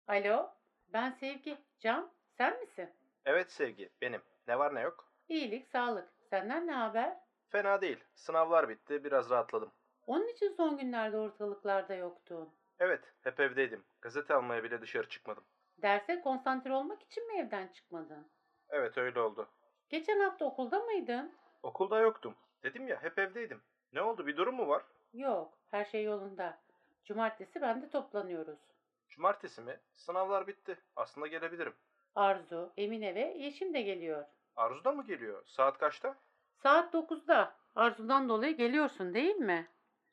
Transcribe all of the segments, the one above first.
Alo, ben Sevgi. Can, sen misin? Evet Sevgi, benim. Ne var ne yok? İyilik, sağlık. Senden ne haber? Fena değil. Sınavlar bitti, biraz rahatladım. Onun için son günlerde ortalıklarda yoktun. Evet, hep evdeydim. Gazete almaya bile dışarı çıkmadım. Derse konsantre olmak için mi evden çıkmadın? Evet, öyle oldu. Geçen hafta okulda mıydın? Okulda yoktum. Dedim ya, hep evdeydim. Ne oldu, bir durum mu var? Yok, her şey yolunda. Cumartesi bende toplanıyoruz. Cumartesi mi? Sınavlar bitti. Aslında gelebilirim. Arzu, Emine ve Yeşim de geliyor. Arzu da mı geliyor? Saat kaçta? Saat 9'da. Arzu'dan dolayı geliyorsun değil mi?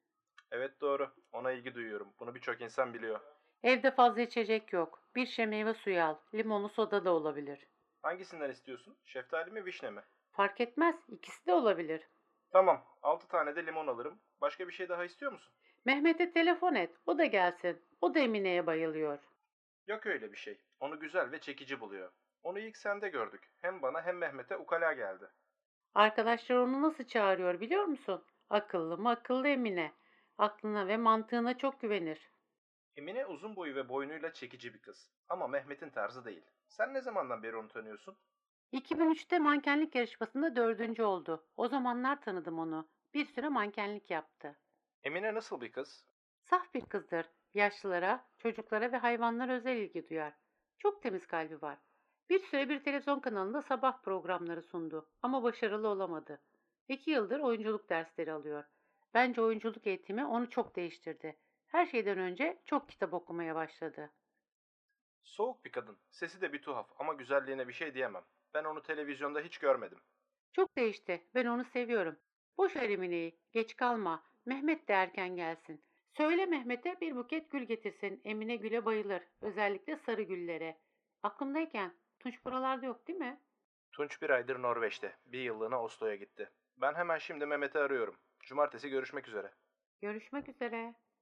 Evet doğru. Ona ilgi duyuyorum. Bunu birçok insan biliyor. Evde fazla içecek yok. Bir şişe meyve suyu al. Limonlu soda da olabilir. Hangisinden istiyorsun? Şeftali mi, vişne mi? Fark etmez, ikisi de olabilir. Tamam, 6 tane de limon alırım. Başka bir şey daha istiyor musun? Mehmet'e telefon et, o da gelsin. O da Emine'ye bayılıyor. Yok öyle bir şey. Onu güzel ve çekici buluyor. Onu ilk sende gördük. Hem bana hem Mehmet'e ukala geldi. Arkadaşlar onu nasıl çağırıyor biliyor musun? Akıllı mı akıllı Emine. Aklına ve mantığına çok güvenir. Emine uzun boyu ve boynuyla çekici bir kız. Ama Mehmet'in tarzı değil. Sen ne zamandan beri onu tanıyorsun? 2003'te mankenlik yarışmasında dördüncü oldu. O zamanlar tanıdım onu. Bir süre mankenlik yaptı. Emine nasıl bir kız? Saf bir kızdır. Yaşlılara, çocuklara ve hayvanlara özel ilgi duyar. Çok temiz kalbi var. Bir süre bir televizyon kanalında sabah programları sundu ama başarılı olamadı. 2 yıldır oyunculuk dersleri alıyor. Bence oyunculuk eğitimi onu çok değiştirdi. Her şeyden önce çok kitap okumaya başladı. Soğuk bir kadın. Sesi de bir tuhaf ama güzelliğine bir şey diyemem. Ben onu televizyonda hiç görmedim. Çok değişti. Ben onu seviyorum. Boş ver Emine'yi. Geç kalma. Mehmet de erken gelsin. Söyle Mehmet'e bir buket gül getirsin. Emine güle bayılır. Özellikle sarı güllere. Aklımdayken Tunç buralarda yok değil mi? Tunç bir aydır Norveç'te. Bir yıllığına Oslo'ya gitti. Ben hemen şimdi Mehmet'i arıyorum. Cumartesi görüşmek üzere. Görüşmek üzere.